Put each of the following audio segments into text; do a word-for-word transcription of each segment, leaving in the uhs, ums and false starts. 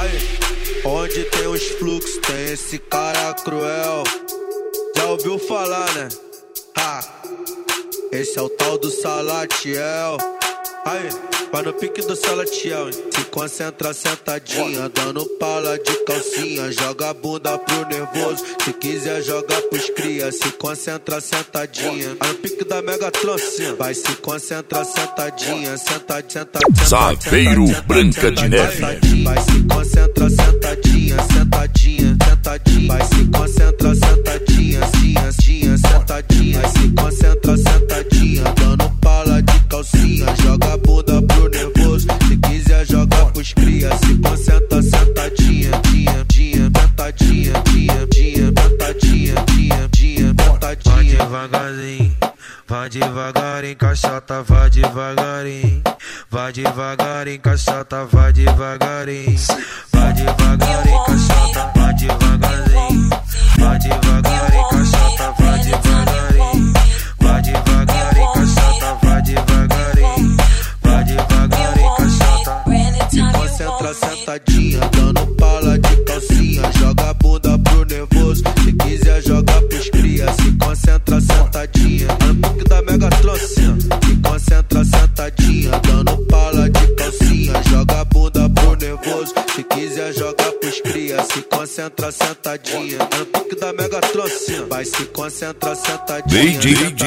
Aí, onde tem os fluxos, tem esse cara cruel. Já ouviu falar, né? Ha! Esse é o tal do Salatiel. Aí, vai no pique do Salatiel, hein? Se concentra sentadinha, dando pala de calcinha. Joga a bunda pro nervoso, se quiser jogar pros cria. Se concentra sentadinha, vai no pique da Megatron, sim. Vai se concentra sentadinha, sentadinha, sentadinha. Saveiro Branca de Neve. Vai se concentra sentadinha, sentadinha, sentadinha. Vai se concentra sentadinha, sim, sim, sentadinha. Vai se concentra sentadinha, dando pala de calcinha. Joga a bunda pro nervoso, se quiser jogar pros cria. Se concentra sentadinha, dia, dia, sentadinha, dia, dia, sentadinha, dia, dia, sentadinha. Vai devagarzinho, vai devagar, encaixota, vai devagarinho. Vai devagar, encaixota, vai devagarinho. Vai devagar, encaixota, vai devagarzinho. Vai devagar, encaixota, vai devagarinho. Vai devagar, encaixota, vai devagarinho. Vai devagar, encaixota. Se concentra sentadinha, dando pala de calcinha. Joga a bunda pro nervoso, se quiser jogar pros cria. Se concentra sentadinha, no pique da Megatron, sim. Se concentra sentadinha, dando pala de calcinha. Joga a bunda pro nervoso, se quiser jogar pros cria. Se concentra sentadinha, no pique da Megatron, sim. Vai se concentra sentadinha,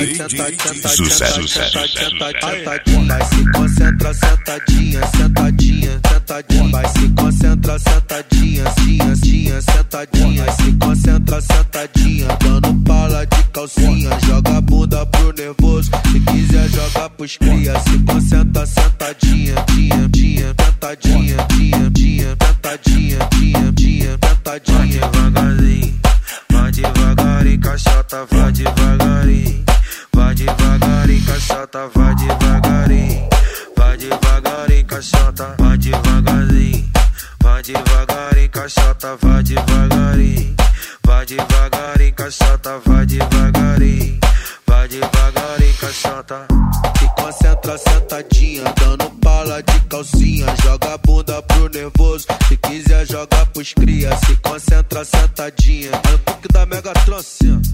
sucesso, sentadinha. Vai se concentra sentadinha, sentadinha, sentadinha. Vai se concentra sentadinha, sim, sim, sentadinha. Vai se concentra sentadinha, dando pala de calcinha. Joga a bunda pro nervoso, se quiser jogar pros cria. Se concentra sentadinha, dia, dia, sentadinha, dia, dia, sentadinha, dia, dia, sentadinha. Vai devagarzinho, vai devagar, encaixota, vai devagarinho. Vai devagar, encaixota, vai devagarinho. Vai devagar, encaixota, vai devagarzinho. Vai devagar, encaixota, vai devagarinho. Vai devagar, encaixota, vai devagarinho. Vai devagar, encaixota. Se concentra sentadinha, dando pala de calcinha. Joga a bunda pro nervoso, se quiser jogar pros cria. Se concentra sentadinha, no pique da Megatron, sim.